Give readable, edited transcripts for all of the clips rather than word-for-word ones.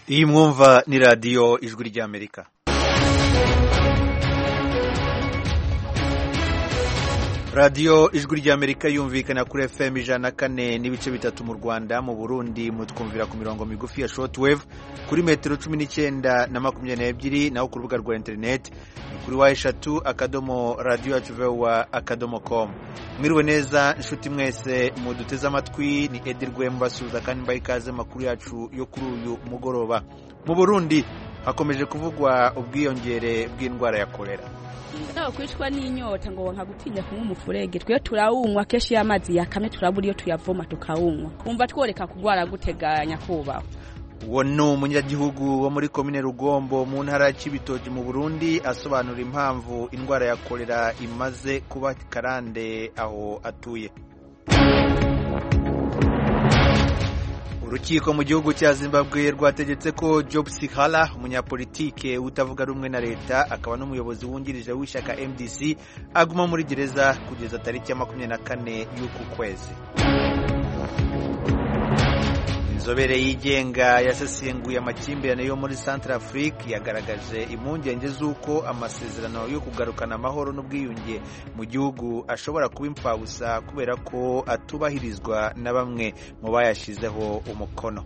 Iyi mwumva ni radiyo ijwi ry'Amerika. Radiyo ijwi ry'Amerika yumvikana kuri FM 104 n'ibice bitatu mu Rwanda, mu Burundi mutwumvira ku mirongo migufi ya shortwave kuri metero 19 na 22, naho ku rubuga rwa internet kuri wa3.radio@voa.com. Mwiriwe neza inshuti mwese muduteze amatwi, ni Edi Rwembasuza kandi mbaye ikaze makuru yacu yo kuri uyu mugoroba. Mu Burundi hakomeje kuvugwa ubwiyongere bw'indwara ya kolera. Ndaho kwishwa n'inyota ngo wanka gutinya kumwe umufurege, twe turawunywa keshi y'amazi yakamye turabura iyo tuyavoma tukawunywa, kumva tworeka kugwara guteganya kubaho. Uwo ni umunyagihugu wo muri komine Rugombo mu ntara ya Cibitoke mu Burundi asobanura impamvu indwara ya kolera imaze kuba karande aho atuye. Urukiko mu gihugu cya Zimbabwe rwategetse ko Job Sikhala, umunyapolitike utavuga rumwe na leta akaba n'umuyobozi wungirije w'ishyaka MDC, aguma muri gereza kugeza tariki ya 24 y'uku kwezi. Inzobere yigenga yasesenguye amakimbirane yo muri Centrafrique yagaragaje impungenge z'uko amasezerano yo kugarukana amahoro n'ubwiyunge mu gihugu ashobora kuba impfabusa kubera ko atubahirizwa na bamwe mu bayashizeho umukono.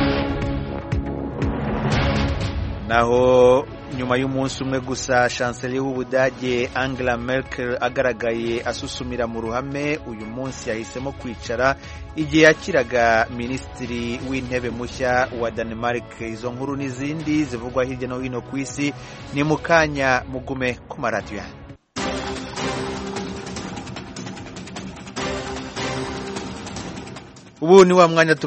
Naho nyuma y'umunsi umwe gusa chancelier w'Ubudage Angela Merkel agaragaye asusumira mu ruhame, uyu munsi yahisemo kwicara igihe yakiraga minisitiri w'intebe mushya wa Denmark. Izo nkuru n'izindi zivugwa hirya no hino ku isi ni mukanya, mugume ku maradiyo. Ubu ni wa mwanya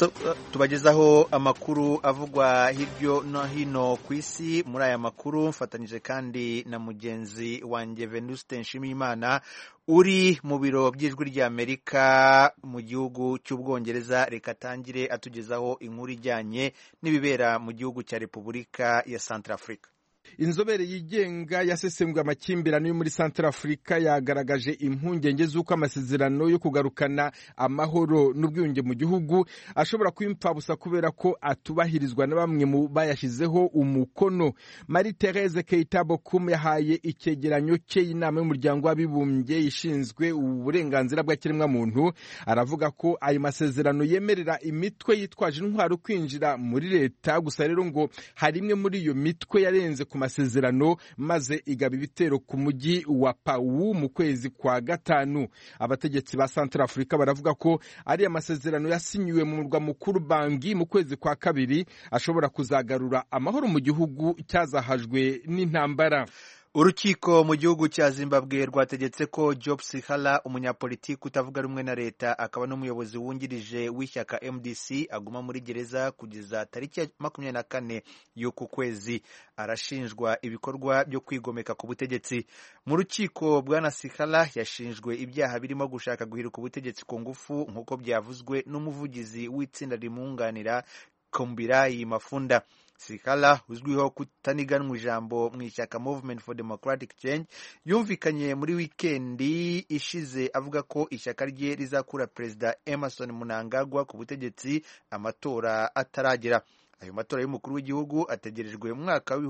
tubagezaho amakuru avugwa hirya no hino ku isi. Muri aya makuru mfatanyije kandi na mugenzi wanjye Venuste Nshimiyimana uri mu biro by'ijwi ry'Amerika mu gihugu cy'Ubwongereza. Reka tangire atugezaho inkuru ijyanye n'ibibera mu gihugu cya Repubulika ya Centrafrique. Inzobere yigenga yasesenguye amakimbirane yo muri Centrafrique yagaragaje impungenge z'uko amasezerano yo kugarukana amahoro n'ubwiyunge mu gihugu ashobora kwimpfabusa kubera ko atubahirizwa na bamwe mu bayashizeho umukono. Marie-Thérèse Keita Bokum yahaye icyegeranyo cye inama y'umuryango w'abibumbye ishinzwe uburenganzira bw'ikiremwa muntu, aravuga ko ayo masezerano yemerera imitwe yitwaje intwaro kwinjira muri leta, gusa rero ngo hari imwe muri iyo mitwe yarenze ku masezerano maze igaba ibitero ku mujyi wa Pau mu kwezi kwa gatanu. Abategetsi ba Centrafrique baravuga ko ari amasezerano yasinyiwe mu murwa mukuru Bangui mu kwezi kwa kabiri ashobora kuzagarura amahoro mu gihugu cyazahajwe n'intambara. Urukiko mu gihugu cya Zimbabwe rwategetse ko Job Sikhala, umunyapolitiki utavuga rumwe na leta akaba n'umuyobozi wungirije w'ishyaka MDC, aguma muri gereza kugeza tariki ya 24 y'uku kwezi. Arashinjwa ibikorwa byo kwigomeka ku butegetsi. Mu rukiko, bwana Sikhala yashinjwe ibyaha birimo gushaka guhirika ubutegetsi ku ngufu nk'uko byavuzwe n'umuvugizi w'itsinda rimunganira Kombirai Mafunda. Sikhala, uzwiho kutaniganwa ijambo mu ishyaka Movement for Democratic Change, yumvikanye muri wikendi ishize avuga ko ishyaka rye rizakura Perezida Emmerson Mnangagwa ku butegetsi amatora ataragera. Ayo matora y'umukuru w'igihugu ategerejwe mu mwaka wa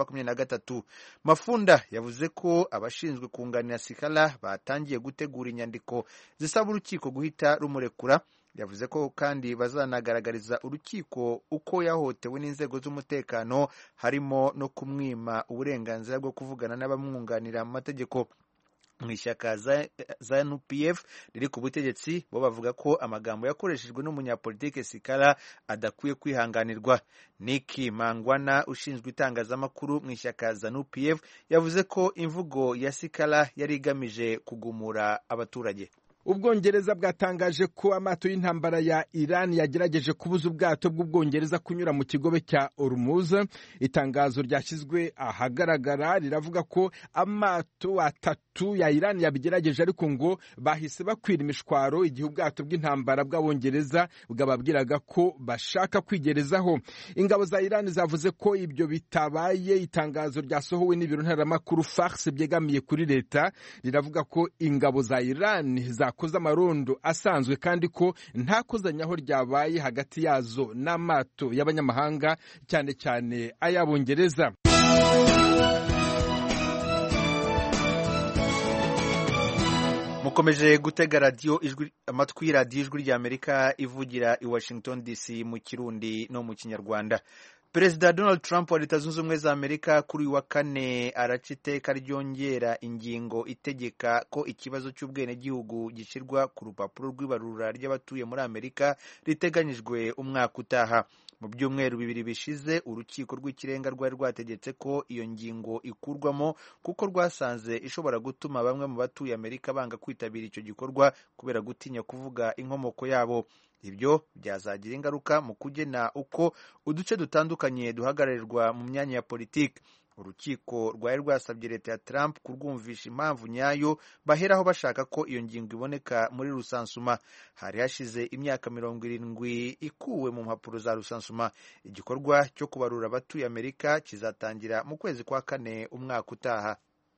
2023. Mafunda yavuze ko abashinzwe kunganira Sikhala batangiye gutegura inyandiko zisaba urukiko guhita rumurekura. Yavuze ko kandi bazanagaragariza urukiko uko yahotewe n'inzego z'umutekano, harimo no kumwima uburenganzira bwo kuvugana n'abamwunganira mu mategeko. Mu ishyaka ZANU-PF riri ku butegetsi bo bavuga ko amagambo yakoreshejwe n'umunyapolitike Sikhala adakwiye kwihanganirwa. Niki Mangwana ushinzwe itangazamakuru mu ishyaka ZANU-PF yavuze ko imvugo ya Sikhala yari igamije kugumura abaturage. Ubwongereza bwatangaje ko amato y'intambara ya Iran yagerageje kubuza ubwato bw'Ubwongereza kunyura mu kigobe cya Hormuz. Itangazo ryashyizwe ahagaragara riravuga ko amato 3 gatatu ya Iran yabigerageje, ariko ngo bahise bakwira imishwaro igihe ubwato bw'intambara bw'abongereza bwababwiraga ko bashaka kwigerezaho. Ingabo za Iran zavuze ko ibyo bitabaye. Itangazo ryasohowe n'ibiro ntaramakuru Fars byegamiye kuri leta riravuga ko ingabo za Iran zakoze amarondo asanzwe kandi ko nta kozanyaho ryabaye hagati yazo n'amato y'abanyamahanga, cyane cyane ay'abongereza. mukomeje gutega amatwi radiyo ijwi ry'Amerika ivugira i Washington DC mu Kirundi no mu Kinyarwanda. Perezida Donald Trump wa Leta Zunze Ubumwe za Amerika kuri uyu wa kane araca iteka ryongera ingingo itegeka ko ikibazo cy'ubwenegihugu gishyirwa ku rupapuro rw'ibarura ry'abatuye muri Amerika riteganyijwe umwaka utaha. Mu byumweru bibiri bishize urukiko rw'ikirenga rwari rwategetse ko iyo ngingo ikurwamo kuko rwasanze ishobora gutuma bamwe mu batuye Amerika banga kwitabira icyo gikorwa kubera gutinya kuvuga inkomoko yabo. Ibyo byazagira ingaruka mu kugena uko uduce dutandukanye duhagararirwa mu myanya ya politiki. Urukiko rwari rwasabye leta ya Trump kurwumvisha impamvu nyayo baheraho bashaka ko iyo ngingo iboneka muri rusansuma. Hari hashize imyaka 70 ikuwe mu mpapuro za rusansuma. Igikorwa cyo kubarura abatuye Amerika kizatangira mu kwezi kwa kane umwaka utaha.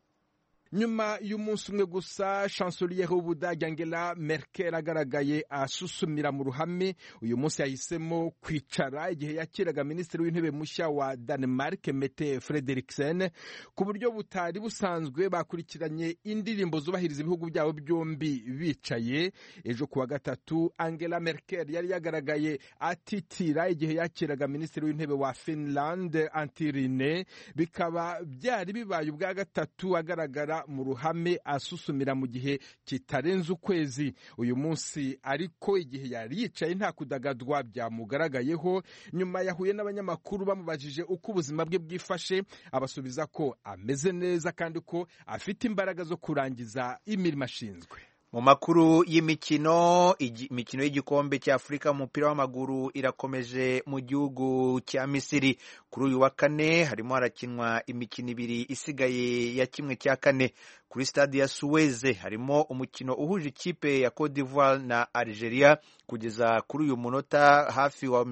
Nyuma y'umunsi umwe gusa chancelier w'Ubudage Angela Merkel agaragaye asusumira mu ruhame. Uyu munsi yahisemo kwicara igihe yakiraga minisitiri w'intebe mushya wa Denmark Mette Frederiksen. Ku buryo butari busanzwe bakurikiranye indirimbo zubahiriza ibihugu byabo byombi bicaye. Ejo kuwa gatatu Angela Merkel yari yagaragaye atitira igihe yakiraga minisitiri w'intebe wa Finland Antti Rinne. Bikaba byari bibaye ubwa gatatu agaragara mu ruhame asusumira mu gihe kitarenze ukwezi. Uyu munsi ariko igihe yari yicaye nta kudagadwa byamugaragayeho. Nyuma yahuye n'abanyamakuru bamubajije uko ubuzima bwe bwifashe, abasubiza ko ameze neza kandi ko afite imbaraga zo kurangiza imirimo ashinzwe. Mu makuru y'imikino, imikino y'igikombe cya Afurika mu mupira w'amaguru irakomeje mu gihugu cya Misiri. Kuri uyu wa kane harimo harakinwa imikino ibiri isigaye ya kimwe cya kane. Kuri stade ya Suez harimo umukino uhuje ikipe ya Cote d'Ivoire na Algeria. Kugeza kuri uyu munota hafi wa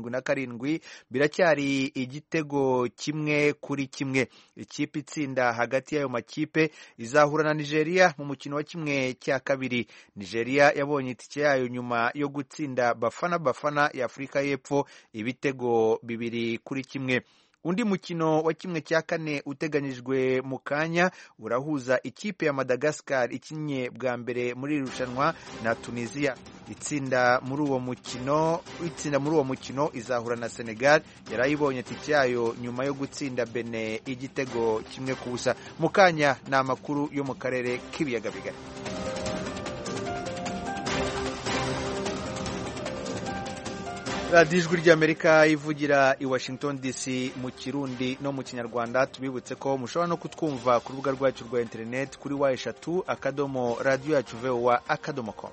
77 biracyari igitego kimwe kuri kimwe. Ikipe itsinda hagati y'ayo makipe izahura na Nigeria mu mukino wa kimwe cya kabiri. Nigeria yabonye itike yayo nyuma yo gutsinda Bafana ya Afurika y'Epfo ibitego 2-1. Undi mukino wa kimwe cya kane uteganyijwe mu kanya urahuza ikipe ya Madagascar ikinye bwa mbere muri irushanwa na Tunisia. Itsinda muri uwo mukino izahura na Senegal yarayibonye tike yayo nyuma yo gutsinda Benin igitego 1-0. Mu kanya ni amakuru yo mu karere k'ibiyaga bigari. radiyo ijwi ry'Amerika ivugira i Washington DC mu Kirundi no mu Kinyarwanda. Tubibutse ko mushobora no kutwumva ku rubuga rwacu rwa internet kuri wa3.radio.voa.com.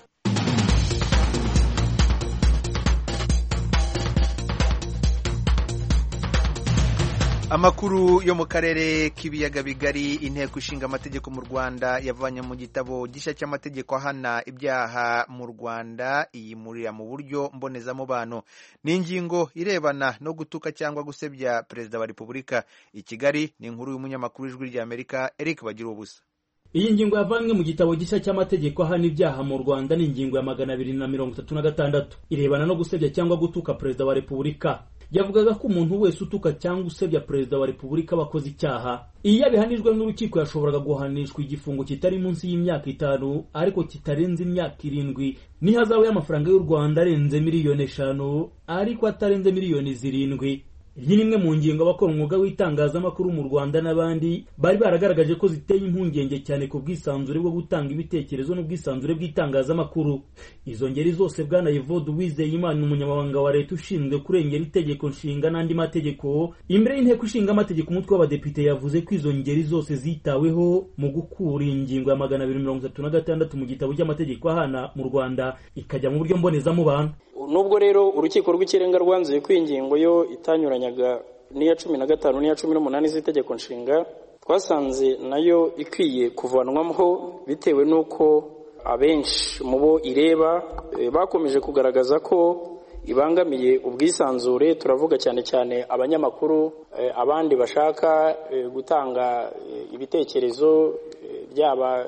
Amakuru yo mu karere k'ibiyaga bigari. Inteko ishinga amategeko mu Rwanda yavanye mu gitabo gishya cy'amategeko ahana ibyaha mu Rwanda iyimurira mu buryo mbonezamubano. Ni ingingo irebana no gutuka cyangwa gusebya Perezida wa Repubulika. I Kigali ni inkuru y'umunyamakuru w'Ijwi ry'Amerika Eric Bagirubusa. Iyi ngingo yavanywe mu gitabo gishya cy'amategeko ahana ibyaha mu Rwanda ni ingingo ya 236 irebana no gusebya cyangwa gutuka Perezida wa Repubulika. Yavugaga ko umuntu wese utuka cyangwa usebya Perezida wa Repubulika bakoze icyaha. Iyo yabihanijwe n'urukiko yashoboraga guhanishwa igifungo kitari munsi y'imyaka 5 ariko kitarenze imyaka 7 n'ihazabu y'amafaranga y'u Rwanda arenze miliyoni 5 ariko atarenze miliyoni 7. Iyi ni imwe mu ngingo abakora umwuga w'itangazamakuru mu Rwanda n'abandi bari baragaragaje ko ziteye impungenge cyane ku bwisanzure bwo gutanga ibitekerezo n'ubwisanzure bw'itangazamakuru. Izo ngeri zose Bwana Evode Uwizeyimana umunyamabanga wa leta ushinzwe kurengera itegeko nshinga n'andi mategeko imbere y'inteko ishinga amategeko umutwe w'abadepite yavuze ko izo ngeri zose zitaweho mu gukura ingingo ya 236 mu gitabo cy'amategeko ahana mu Rwanda ikajya mu buryo mbonezamubano. Nubwo rero urukiko rw'ikirenga rwanzuye ko ingingo yo itanyuranyaga n'iya 15 n'iya 18 z'itegeko nshinga twasanze nayo ikwiye kuvanwamo bitewe n'uko abenshi mu bo ireba bakomeje kugaragaza ko ibangamiye ubwisanzure. Turavuga cyane cyane abanyamakuru, abandi bashaka gutanga ibitekerezo byaba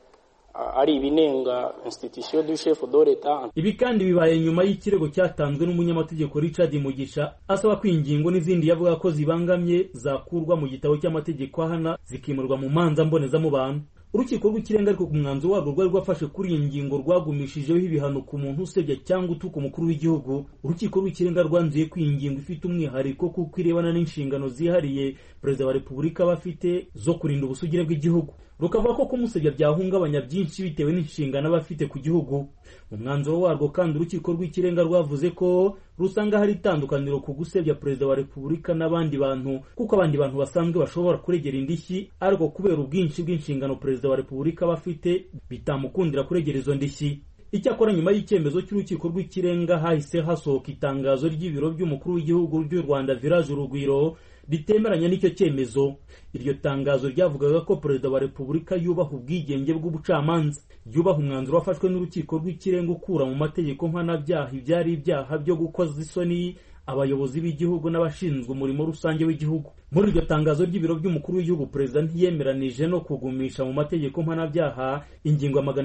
ari ibinenga institution du chef de l'État. Ibi kandi bibaye nyuma y'ikirego cyatanzwe n'umunyamategeko Richard Mugisha asaba ko ingingo n'izindi yavuga ko zibangamye zakurwa mu gitabo cy'amategeko ahana zikimurwa mu manza mbonezamubano. Urukiko rw'ikirenga ariko ku mwanzuro warwo rwari rwafashe kuri iyi ngingo rwagumishijeho ibihano ku muntu usebya cyangwa utuka umukuru w'igihugu. Urukiko rw'ikirenga rwanzuye ko iyi ngingo ifite umwihariko kuko irebana n'inshingano zihariye perezida wa repubulika bafite zo kurinda ubusugire bw'igihugu. Rukavuga ko kumusebya byahungabanya byinshi bitewe n'inshingano abafite ku gihugu. Mu mwanzuro warwo kandi urukiko rw'ikirenga rwavuze ko rusanga hari itandukaniro ku gusebya perezida wa repubulika n'abandi bantu, kuko abandi bantu basanzwe bashobora kuregera indishyi ariko kubera ubwinshi bw'inshingano perezida wa repubulika bafite bitamukundira kuregera izo ndishyi. Icyakora nyuma y'icyemezo cy'urukiko rw'ikirenga hahise hasohoka itangazo ry'ibiro by'umukuru w'igihugu ry'u Rwanda Village Urugwiro ritemeranya n'icyo cyemezo. Iryo tangazo ryavugaga ko perezida wa repubulika yubaha ubwigenge bw'ubucamanza, yubaha umwanzuro wafashwe n'urukiko rw'ikirenga ukura mu mategeko mpanabyaha ibyari ibyaha byo gukoza isoni abayobozi b'igihugu n'abashinzwe umurimo rusange w'igihugu. Muri iryo tangazo ry'ibiro by'umukuru w'igihugu, perezida ntiyemeranije no kugumisha mu mategeko mpanabyaha ingingo ya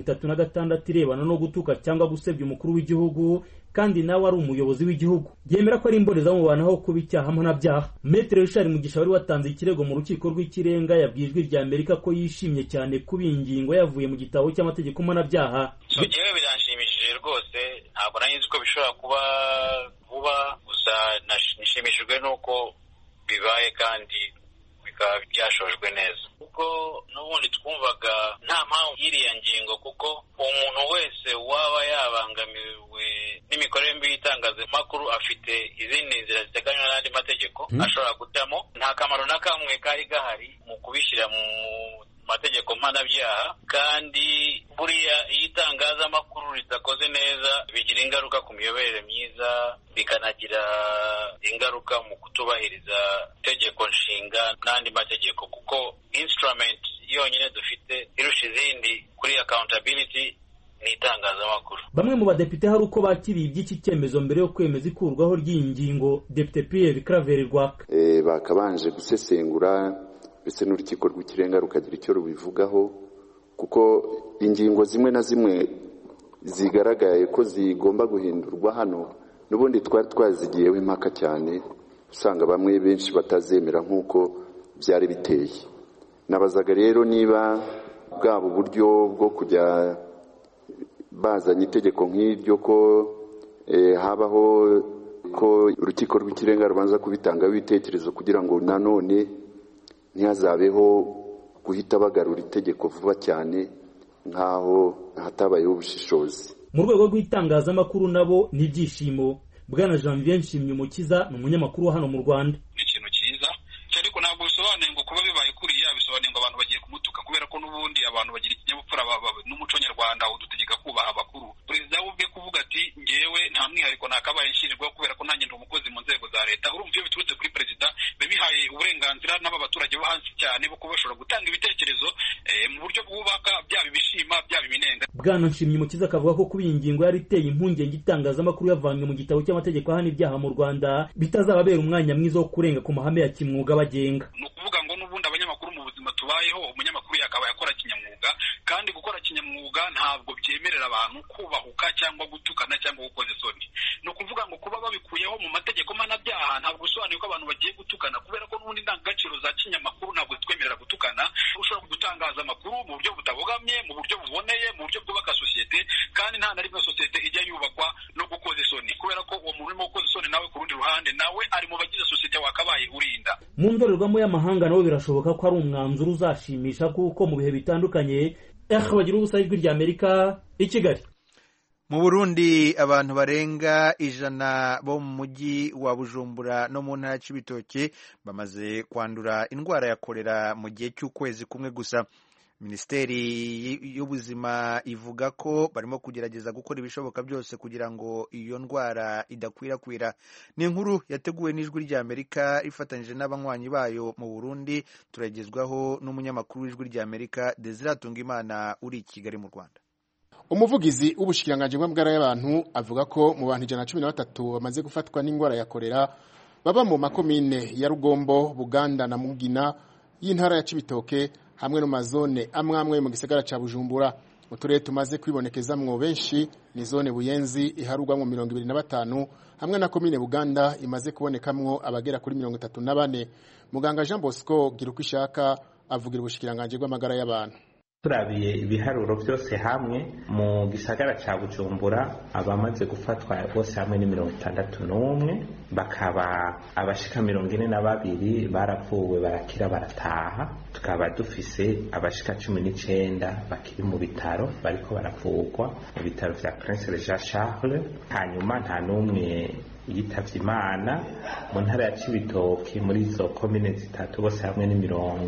236 irebana no gutuka cyangwa gusebya umukuru w'igihugu kandi nawe ari umuyobozi w'igihugu. Yemera ko ari imbonezamubano aho kuba icyaha mpanabyaha. Maître Richard Mugisha wari watanze ikirego mu rukiko rw'ikirenga yabwiye Ijwi rya Amerika ko yishimye cyane kuba iyi ngingo yavuye mu gitabo cy'amategeko mpanabyaha. Jewe biranshimishije rwose, ntabwo nari ko bishobora kuba vuba, gusa nishimishijwe nuko bibaye kandi bikaba byashojwe neza, kuko n'ubundi twumvaga nta mpamvu y'iriya ngingo, kuko umuntu wese waba yabangamiwe n'imikorere mbi y'itangazamakuru afite izindi nzira ziteganywa n'andi mategeko ashobora gucamo. Nta kamaro na kamwe kari gahari mu kubishyira mu mategeko mpanabyaha, kandi buriya iyo itangazamakuru ridakoze neza bigira ingaruka ku miyoborere myiza, bikanagira ingaruka mu kutubahiriza itegeko nshinga n'andi mategeko, kuko instrument yonyine dufite irusha izindi kuri accountability ni itangazamakuru. Bamwe mu badepite hari uko bakiriye iby'iki cyemezo mbere yo kwemeza ikurwaho ry'iyi ngingo. Depite Pierre Claver Rwaka bakabanje gusesengura ndetse n'urukiko rw'ikirenga rukagira icyo rubivugaho, kuko ingingo zimwe na zimwe zigaragaye ko zigomba guhindurwa hano n'ubundi twari twazigiyeho impaka cyane, usanga bamwe benshi batazemera nk'uko byari biteye. Nabazaga rero niba bwabo uburyo bwo kujya bazanye itegeko nk'iryo ko habaho ko urukiko rw'ikirenga rubanza kubitangaho ibitekerezo kugira ngo nanone ntihazabeho guhita bagarura itegeko vuba cyane nk'aho hatabayeho ubushishozi. Mu rwego rw'itangazamakuru nabo ni ibyishimo. Bwana Janvier Nshimyumukiza ni umunyamakuru wa hano mu Rwanda. Ni ikintu cyiza ariko ntabwo bisobanuye ngo kuba bibaye kuriya bisobanuye ngo abantu bagiye kumutuka, kubera ko n'ubundi abantu bagira ikinyabupfura n'umuco nyarwanda udutegeka kubaha abakuru. Perezida ubwe kuvuga ati ngewe nta mwihariko nakabaye nshyirirwaho kubera ko nanjye ndi umukozi mu nzego za leta. Urumva iyo biturutse kuri perezida bibihaye uburenganzira n'aba baturage bo hasi cyane bo kuba bashobora gutanga ibitekerezo mu buryo bwubaka, byaba ibishima byaba ibinenga. Bwana Nshimyumukiza akavuga ko kuba iyi ngingo yari iteye impungenge itangazamakuru yavanywe mu gitabo cy'amategeko ahana ibyaha mu Rwanda bitazababera umwanya mwiza wo kurenga ku mahame ya kimwuga bagenga. Ni ukuvuga ngo n'ubundi abanyamakuru mu buzima tubayeho, umunyamakuru yakabaye akora kinyamwuga, kandi gukora kinyamwuga ntabwo byemerera abantu kubahuka cyangwa gutukana cyangwa gukoza isoni. Ni ukuvuga ngo kuba babikuyeho mu mategeko mpanabyaha ntabwo bisobanuye ko abantu bagiye gutukana, kubera ko n'ubundi indangagaciro za kinyamakuru ntabwo zitwemerera gutukana. Ushobora gutangaza amakuru mu buryo butabogamye, mu buryo buboneye, mu buryo bwubaka sosiyete, kandi nta na rimwe sosiyete ijya yubakwa no gukoza isoni, kubera ko uwo muntu urimo gukoza isoni nawe ku rundi ruhande nawe ari mu bagize sosiyete wakabaye urinda. Mu ndorerwamo y'amahanga nabo birashoboka ko ari umwanzuro uzashimisha, kuko mu bihe bitandukanye bagira ubusa Ijwi rya Amerika i Kigali. Mu Burundi abantu barenga 100 bo mu mujyi wa Bujumbura no mu ntara y'Ibitoke bamaze kwandura indwara ya kolera mu gihe cy'ukwezi kumwe gusa. Minisiteri y'ubuzima ivuga ko barimo kugerageza gukora ibishoboka byose kugira ngo iyo ndwara idakwirakwira. Ni inkuru yateguwe n'Ijwi ry'Amerika rifatanyije n'abanywanyi bayo mu Burundi, turagezwaho n'umunyamakuru w'Ijwi ry'Amerika Desire Hatungimana uri i Kigali mu Rwanda. Umuvugizi w'ubushikiranganje bw'amagara y'abantu avuga ko mu bantu 113 bamaze gufatwa n'ingwara ya kolera baba mu makomine ya Rugombo, Buganda na Mugina y'intara ya Cibitoke hamwe no mazone amwe mu gisagara ca Bujumbura. Uturere tumaze kwibonekezamwo benshi ni zone Buyenzi iharugwamwo 25 hamwe na komine Buganda imaze kubonekamwo abagera kuri 34. Muganga Jean Bosco Girukwishaka avugira ubushikiranganje bw'amagara y'abantu. Turabiye ibiharuro byose hamwe mu gisagara ca Bujumbura abamaze gufatwa bose hamwe ni 61, bakaba abashika 42 baravuwe barakira barataha, tukaba dufise abashika 19 bakiri mu bitaro bariko baravurwa mu bitaro vya Prince Jean Charles. Hanyuma nta numwe yitavye Imana mu ntara ya Cibitoke muri zo komine zitatu bose hamwe ni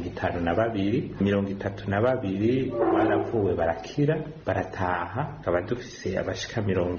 32 baravuwe barakira barataha, tukaba dufise abashika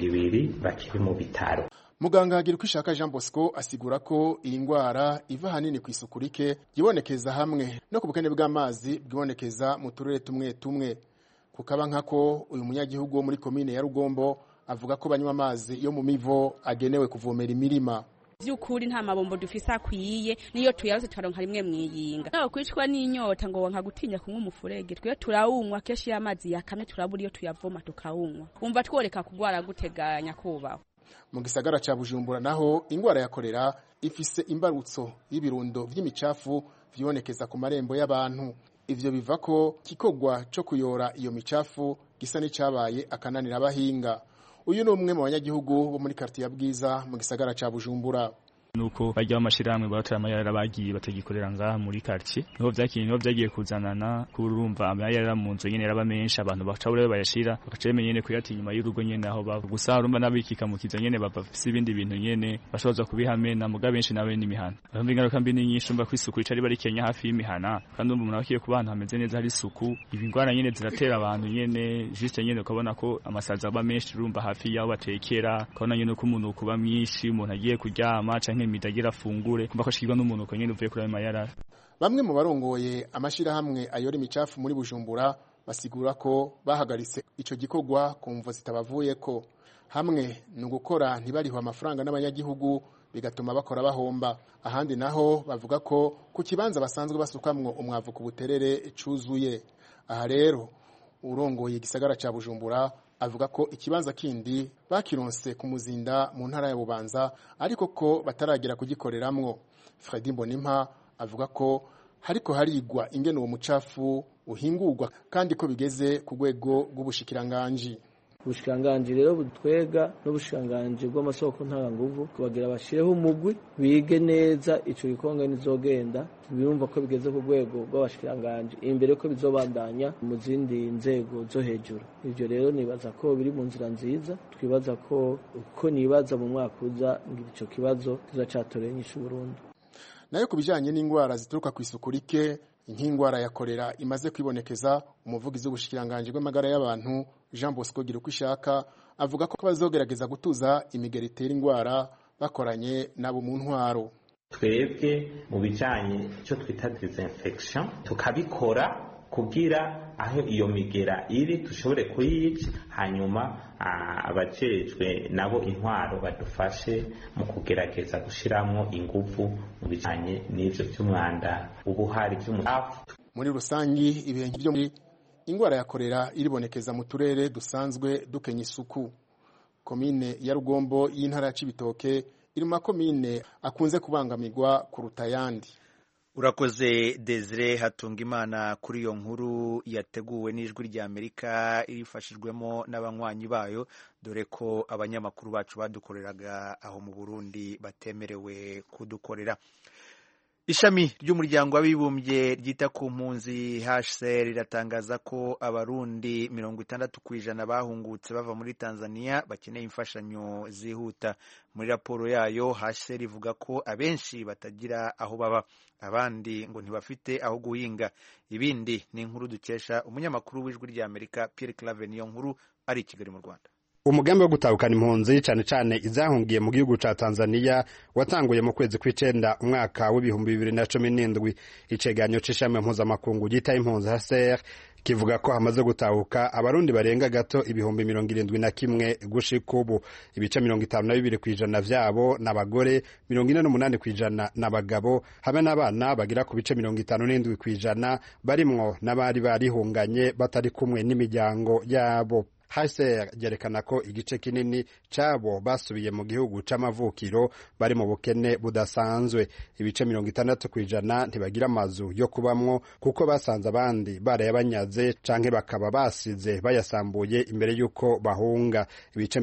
20 bakiri mu bitaro. Muganga Girukwishaka Jean Bosco asigura ko iyi ngwara iva hanini ku isuku rike yibonekeza hamwe no ku bukene bw'amazi bwibonekeza mu turere tumwe. Kukaba nkako uyu munyagihugu wo muri komine ya Rugombo avuga ko banywa amazi yo mu mivo agenewe kuvomera imirima. Vyukuri nta mabombo dufise akwiye, niyo tuyaronse twaronka rimwe mwiyinga. Naho kwicwa n'inyota ngo wanka gutinya kunywa umufurege, twe turawunywa keshi y'amazi yakamye turabura iyo tuyavoma tukawunywa. Umva tworeka kugwara guteganya kubaho. Mu gisagara ca Bujumbura naho ingwara ya kolera ifise imbarutso y'ibirundo vy'imicafu vyibonekeza ku marembo y'abantu. Ivyo biva ko kikogwa cyo kuyora iyo micafu gisa n'icabaye akananira abahinga. Uyu ni umwe mu banyagihugu bo muri quartier ya Bwiza mu gisagara ca Bujumbura. Nuko bajya amashiramwe baratara amayara bagiye batagikorera ngaha muri quartier, niho vyagiye kuzanana kurumva amayara mu nzu nyene yaraba menshi, abantu bacabure bayashira bakacemeye nyene kuyati inyuma y'urugo nyene aho bava. Gusa urumva nabikika mu kiza nyene bafise ibindi bintu nyene bashoboza kubihamena muga benshi nawe n'imihana. Bamwe ingaruka mbi nyinshi umva kwisuku icari bari Kenya hafi y'imihana, kandi umuntu abakiye ku bantu hameze neza hari isuku, ibingwara nyene ziratera abantu nyene juste nyene ukabona ko amasaza aba menshi urumva hafi yaho batekera, ukabona nyene ko umuntu kuba mwinshi, umuntu agiye kuryama canke mitagira fungure kumba ko shikirwa n'umuntu ko nyene uvuye kuri amayara. Bamwe mu barongoye amashira hamwe ayora imicafu muri Bujumbura basigura ko bahagaritse ico gikogwa kumvo zitabavuyeko, hamwe no gukora ntibariho amafaranga n'abanyagihugu bigatuma bakora bahomba. Ahandi naho bavuga ko ku kibanza basanzwe basukamwo umwavu ku buterere cuzuye. Aha rero urongoye igisagara ca Bujumbura avuga ko ikibanza kindi bakironse ku Muzinda mu ntara ya Bubanza ariko ko bataragera kugikoreramwo. Fredy Mbonimpa avuga ko hariko harigwa ingene uwo mucafu uhingurwa kandi ko bigeze ku rwego rw'ubushikiranganje. Ubushikiranganje rero butwega n'ubushikiranganje bw'amasoko ntanganguvu kubagira bashireho umugwi bige neza ico gikonga nizogenda, birumva ko bigeze ku rwego rw'abashikiranganje imbere ko bizobandanya mu zindi nzego zo hejuru. Ivyo rero nibaza ko biri mu nzira nziza, twibaza ko nibaza mu mwaka uza ico kibazo kizacatorera inyishu Burundi. Nayo kubijanye n'ingwara zituruka ku isuku rike, inkingwara ya kolera imaze kwibonekeza, umuvugizi w'ubushikiranganje bw'amagara y'abantu Jean Bosco Girukwishaka avuga ko bazogerageza gutuza imigeri itera ingwara bakoranye nabo mu ntwaro. Twebwe mu bijanye cyo twita disinfection tukabikora kugira aho iyo migera iri dushobore kuyica, hanyuma abajejwe nabo intwaro badufashe mu kugerageza gushiramwo ingufu mu bijanye n'ivyo by'umwanda ubuhari by'umucafu. Muri rusangi ibihe byo muri ingwara ya kolera iribonekeza mu turere dusanzwe dukenya isuku. Komine ya Rugombo y'intara ya Cibitoke iri mu makomine akunze kubangamirwa kuruta yandi. Urakoze Desire Hatungimana kuri iyo nkuru yateguwe n'Ijwi ry'Amerika irifashijwemo n'abanywanyi bayo, dore ko abanyamakuru bacu badukoreraga aho mu Burundi batemerewe kudukorera. Ishami ry'umuryango w'abibumbye ryita ku mpunzi HCR riratangaza ko abarundi 60% bahungutse bava muri Tanzania bakeneye imfashanyo zihuta. Muri raporo yayo HCR ivuga ko abenshi batagira aho baba, abandi ngo ntibafite aho guhinga. Ibindi ni inkuru dukesha umunyamakuru w'Ijwi ry'Amerika Pierre Claver Niyonkuru ari i Kigali mu Rwanda. Umugambi wo gutahukana impunzi cyane cyane izahungiye mu gihugu ca Tanzania watanguye mu kwezi kw'icenda umwaka w'ibihumbi 2017. Iceganyo c'ishami mpuzamakungu ryita impunzi HCR kivuga ko hamaze gutahuka abarundi barenga gato ibihumbi 71 gushika ubu. Ibice 52% vyabo n'abagore, 48% n'abagabo, hamwe n'abana bagira ku bice 57% barimwo n'abari barihunganye batari kumwe n'imiryango yabo. HCR yerekana ko igice kinini cabo basubiye mu gihugu c'amavukiro bari mu bukene budasanzwe. Ibice 60% ntibagira amazu yo kubamwo kuko basanze abandi barayabanyaze canke bakaba basize bayasambuye imbere yuko bahunga. Ibice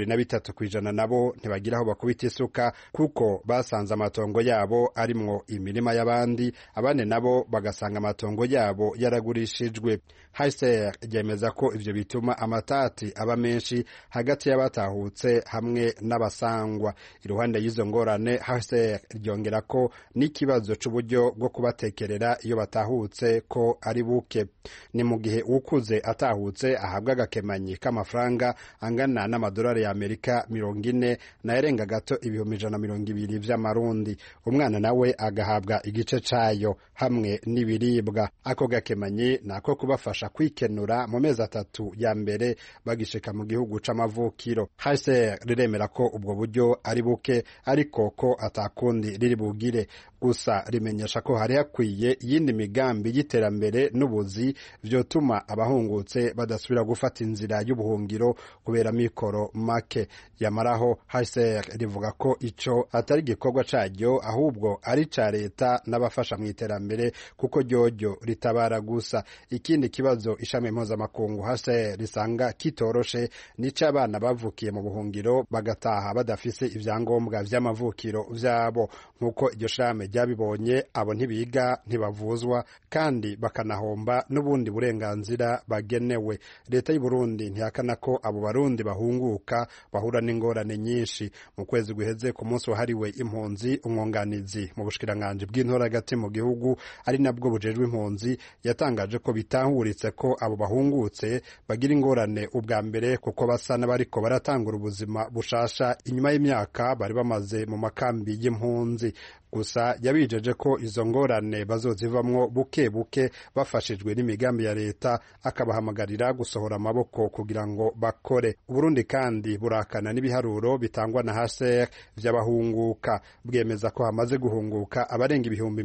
23% nabo ntibagira aho bakubita isuka kuko basanze amatongo yabo arimwo imirima y'abandi, abane nabo bagasanga amatongo yabo yaragurishijwe. HCR yemeza ko ivyo bituma amatati aba menshi hagati y'abatahutse hamwe n'abasangwa. Iruhande y'izo ngorane HCR ryongera ko n'ikibazo c'uburyo bwo kubatekerera iyo batahutse ko ari buke. Ni mu gihe ukuze atahutse ahabwa agakemanyi k'amafaranga angana n'amadolari ya Amerika 40 na yarenga gato ibihumbi 120 vy'amarundi. Umwana nawe agahabwa igice cayo hamwe n'ibiribwa. Ako gakemanyi nako kubafasha kwikenura mu mezi 3 ya mbere bagishika mu gihugu c'amavukiro. HCR riremera ko ubwo buryo ari buke ariko ko atakundi riri bugire. Gusa rimenyesha ko hari hakwiye yindi migambi y'iterambere n'ubuzi vyotuma abahungutse badasubira gufata inzira y'ubuhungiro kubera mikoro make. Yamaraho HCR rivuga ko ico atari gikorwa caryo ahubwo ari ca leta n'abafasha mu iterambere kuko ryoryo ritabara gusa. Ikindi kibazo ishami mpuzamakungu HCR risanga kitoroshe nico abana bavukiye mu buhungiro bagataha badafise ivyangombwa vy'amavukiro vyabo. Nkuko iryo shame ryabibonye, abo ntibiga, ntibavuzwa kandi bakanahomba n'ubundi burenganzira bagenewe. Leta y'u Burundi ntihakana ko abo barundi bahunguka bahura n'ingorane nyinshi. Mu kwezi guheze ku munsi wahariwe impunzi, umwunganizi mu bushikiranganje bw'intora hagati mu gihugu ari nabwo bujejwe impunzi yatangaje ko bitahuritse ko abo bahungutse bagira ingorane ubwa mbere kuko basa n'abariko baratangura ubuzima bushasha inyuma y'imyaka bari bamaze mu makambi y'impunzi. Gusa yabijeje ko izo ngorane bazozivamwo buke buke bafashijwe n'imigambi ya leta, akabahamagarira gusohora amaboko kugira ngo bakore. Uburundi kandi burakana n'ibiharuro bitangwa na HCR vy'abahunguka, bwemeza ko hamaze guhunguka abarenga ibihumbi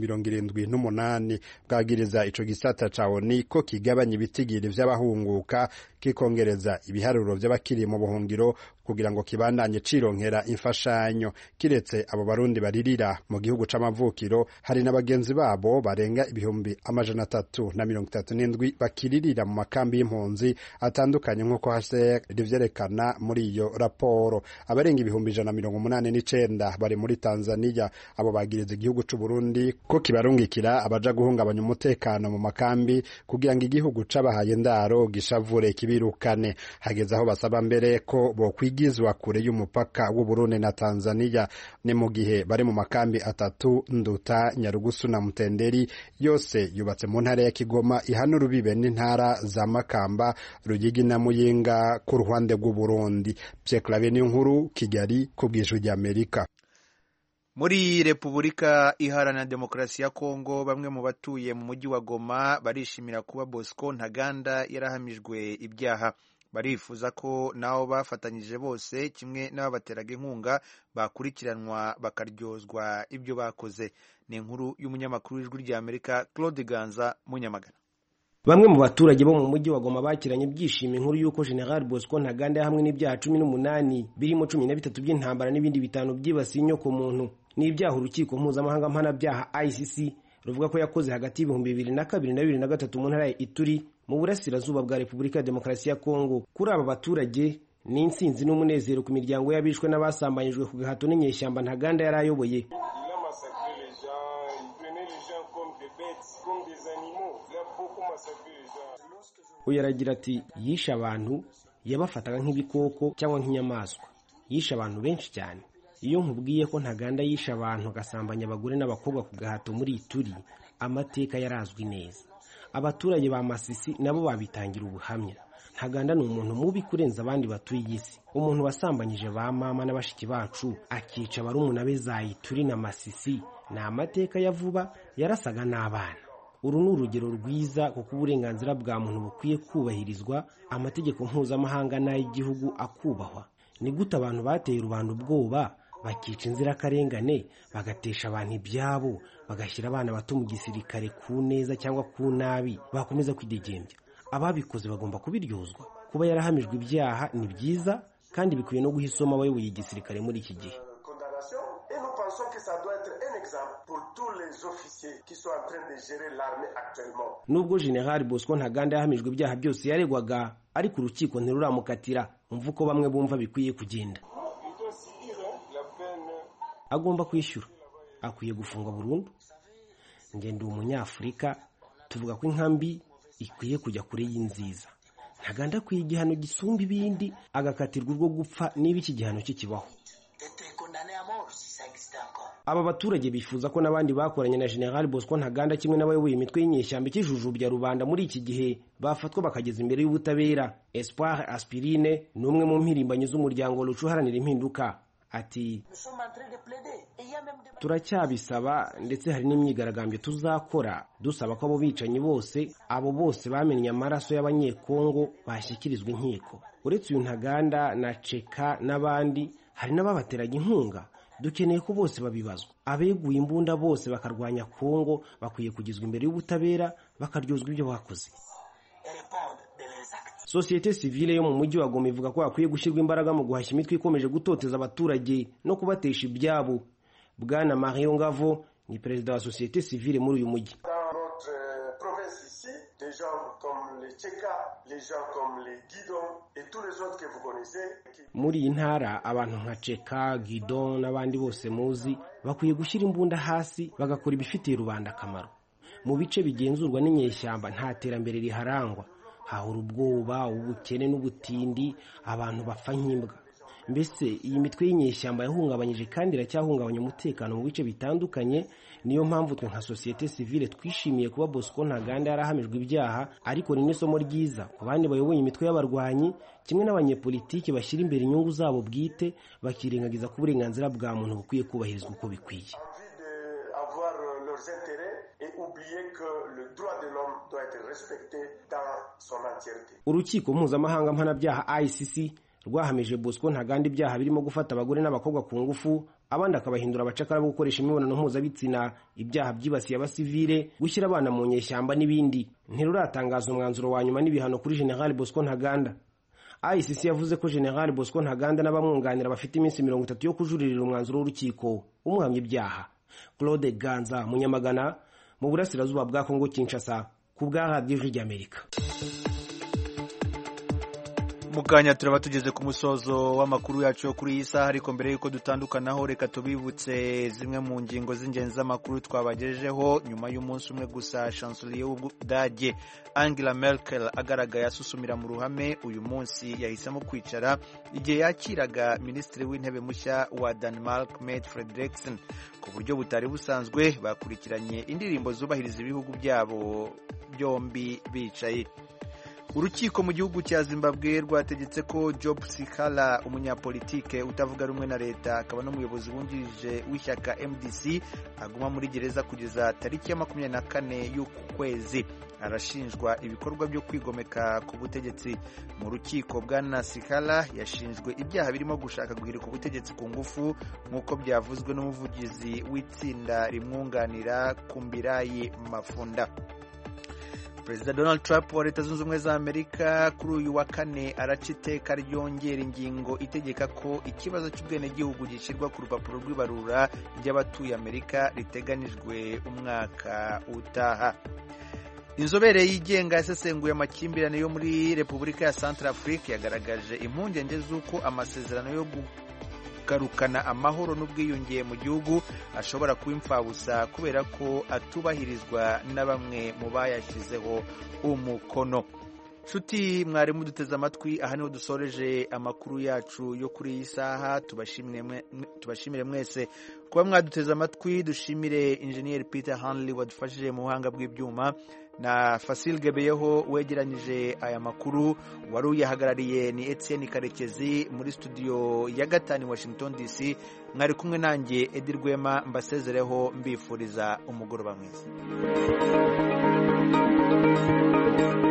78. Bwagiriza ico gisata ca ONU ko kigabanya ibitigiri vy'abahunguka kikongereza ibiharuro vy'abakiri mu buhungiro kugira ngo kibandanye cironkera imfashanyo. Kiretse abo barundi baririra mu gihugu c'amavukiro, hari n'abagenzi babo barenga ibihumbi 337 bakiririra mu makambi y'impunzi atandukanye nk'uko HCR rivyerekana muri iyo raporo. Abarenga ibihumbi 189 bari muri Tanzania. Abo bagiriza igihugu c'u Burundi ko kibarungikira abaja guhungabanya umutekano mu makambi kugira ngo igihugu c'abahaye ndaro gishavure kibirukane. Hageze aho basaba mbere ko bokwigizwa kure y'umupaka w'u Burundi na Tanzania. Ni mu gihe bari mu makambi 3: Nduta, Nyarugusu na Mutenderi, yose yubatse mu ntara ya Kigoma ihana urubibe n'intara za Makamba, Ruyigi na Muyinga ku ruhande rw'u Burundi. Pierre Claver Niyonkuru, Kigali, ku bw'Ijwi ry'Amerika. Muri Repubulika Iharanira Demokarasi ya Kongo, bamwe mu batuye mu mujyi wa Goma barishimira kuba Bosco Ntaganda yarahamijwe ibyaha. Barifuza ko nabo bafatanyije bose kimwe n'ababateraga inkunga bakurikiranwa bakaryozwa ibyo bakoze. Ni inkuru y'umunyamakuru w'Ijwi ry'Amerika Claude Ganza Munyamagana. Bamwe mu baturage bo mu mujyi wa Goma bakiranye ibyishimo inkuru y'uko General Bosco Ntaganda hamwe n'ibyaha 18 birimo 13 by'intambara n'ibindi 5 byibasiye inyoko muntu. Ni ibyaha urukiko mpuzamahanga mpanabyaha ICC ruvuga ko yakoze hagati y'ibihumbi 2002 na 2003 mu ntara ya Ituri mu burasirazuba bwa Repubulika ya Demokarasi ya Kongo. Kuri aba baturage ni insinzi n'umunezero ku miryango y'abishwe n'abasambanyijwe ku gahato n'inyeshyamba Ntaganda yari ayoboye. uyu aragira ati yishe abantu yabafataga nk'ibikoko cyangwa nk'inyamaswa, yishe abantu benshi cyane. Iyo nkubwiye ko Ntaganda yishe abantu agasambanya abagore n'abakobwa ku gahato muri Ituri, amateka yarazwi neza. Abaturage ba Masisi nabo babitangira ubuhamya. Ntaganda ni umuntu mubi kurenza abandi batuye isi, umuntu wasambanyije ba mama n'abashiki bacu, akica barumuna be za Ituri na Masisi. Ni amateka ya vuba, yarasaga n'abana. Uru ni urugero rwiza kuko uburenganzira bwa muntu bukwiye kubahirizwa, amategeko mpuzamahanga n'ay'igihugu akubahwa. Ni gute abantu bateye rubanda ubwoba, bakica inzirakarengane, bagatesha abantu ibyabo, bagashyira abana bato mu gisirikare ku neza cyangwa ku nabi, bakomeza kwidegembya? Ababikoze bagomba kubiryozwa. Kuba yarahamijwe ibyaha ni byiza kandi bikwiye no guha isomo abayoboye igisirikare muri iki gihe. Nubwo General Bosco Ntaganda yahamijwe ibyaha byose yaregwaga, ariko urukiko ntiruramukatira. Umva uko bamwe bumva bikwiye kugenda. Agomba kwishyura, akwiye gufungwa burundu. Ngende umunyafurika, tuvuga ko inkambi ikwiye kujya kure y'inziza. Ntaganda akwiye igihano gisumba ibindi, agakatirwa urwo gupfa niba iki gihano kikibaho. Aba baturage bifuza ko n'abandi bakoranye na General Bosco Ntaganda kimwe n'abayoboye imitwe y'inyeshyamba ikijujubya rubanda muri iki gihe bafatwa bakageza imbere y'ubutabera. Espoir Aspirine ni umwe mu mpirimbanyi z'umuryango Lucha uharanira impinduka. Ati turacyabisaba ndetse hari n'imyigaragambyo tuzakora dusaba ko abo bicanyi bose, abo bose bamennye amaraso y'abanyekongo bashyikirizwa inkiko. Uretse uyu Ntaganda na Cheka n'abandi, hari n'ababateraga inkunga. Dukeneye ko bose babibazwa. Abeguye imbunda bose bakarwanya Kongo bakwiye kugizwa imbere y'ubutabera, bakaryozwa ibyo bakoze. Societe civile yo mu mujyi wa Goma ivuga ko akwiye gushyirwa imbaraga mu guhashya imitwe ikomeje gutoteza abaturage no kubatesha ibyabo. Bwana Mario Ngavo ni perezida wa Societe civile muri uyu mujyi. Muri iyi ntara abantu nka Cheka, Gidon n'abandi bose muzi bakwiye gushyira imbunda hasi bagakora ibifitiye rubanda akamaro. Mu bice bigenzurwa n'inyeshyamba nta terambere riharangwa, hahora ubwoba, ubukene n'ubutindi, abantu bapfa nk'imbwa. Mbese iyi mitwe y'inyeshyamba yahungabanyije kandi iracyahungabanya umutekano mu bice bitandukanye. Niyo mpamvu twe nka Societe civile twishimiye kuba Bosco Ntaganda yarahamijwe ibyaha, ariko ni n'isomo ryiza ku bandi bayoboye imitwe y'abarwanyi kimwe n'abanyepolitiki bashyira imbere inyungu zabo bwite, bakirengagiza ko uburenganzira bwa muntu bukwiye kubahirizwa uko bikwiye. Urukiko mpuzamahanga mpanabyaha ICC rwahamije Bosco Ntaganda ibyaha birimo gufata abagore n'abakobwa ku ngufu, abandi akabahindura abacakara bo gukoresha imibonano mpuzabitsina, ibyaha byibasiye abasivile, gushyira abana mu nyeshyamba n'ibindi. Ntiruratangaza umwanzuro wa nyuma n'ibihano kuri General Bosco Ntaganda. ICC yavuze ko General Bosco Ntaganda n'abamwunganira bafite iminsi 30 yo kujuririra umwanzuro w'urukiko umuhamya ibyaha. Claude Ganza, Munyamagana, mu burasirazuba bwa Kongo Kinshasa, ku bwa Radio y'Amerika. Mukanya turaba tugeze ku musozo w'amakuru yacu yo kuri iyi saha, ariko mbere yuko dutandukanaho reka tubibutse zimwe mu ngingo z'ingenzi z'amakuru twabagejejeho. Nyuma y'umunsi umwe gusa chancelier w'Ubudage Angela Merkel agaragaye asusumira mu ruhame, uyu munsi yahisemo kwicara igihe yakiraga minisitiri w'intebe mushya wa Denmark Mette Frederiksen. Ku buryo butari busanzwe bakurikiranye indirimbo zubahiriza ibihugu byabo byombi bicaye. Urukiko mu gihugu cya Zimbabwe rwategetse ko Job Sikhala, umunyapolitike utavuga rumwe na leta akaba n'umuyobozi wungirije w'ishyaka MDC, aguma muri gereza kugeza tariki ya 24 y'uku kwezi. Arashinjwa ibikorwa byo kwigomeka ku butegetsi. Mu rukiko bwana Sikhala yashinjwe ibyaha birimo gushaka guhirika ubutegetsi ku ngufu, nk'uko byavuzwe n'umuvugizi w'itsinda rimwunganira Kumbirayi Mafunda. Perezida Donald Trump wa Leta Zunze Ubumwe za Amerika kuri uyu wa kane araca iteka ryongera ingingo itegeka ko ikibazo cy'ubwenegihugu gishyirwa ku rupapuro rw'ibarura ry'abatuye Amerika riteganijwe umwaka utaha. Inzobere yigenga yasesenguye amakimbirane yo muri Repubulika ya Centrafrique yagaragaje impungenge z'uko amasezerano yo kugarukana amahoro n'ubwiyunge mu gihugu ashobora kuba imfabusa kubera ko atubahirizwa na bamwe mu bayashyizeho umukono. nshuti mwari muduteze amatwi, aha niho dusoreje amakuru yacu yo kuri iyi saha. Tubashimire mwese kuba mwaduteze amatwi. Dushimire Engineer Peter Hanley wadufashije mu buhanga bw'ibyuma na Fasil Gebeyeho wegeranyije aya makuru. Wari uyahagarariye ni Etienne Karekezi muri studio ya 5 Washington DC. Mwari kumwe nanjye Edi Rwema, mbasezereho mbifuriza umugoroba mwiza.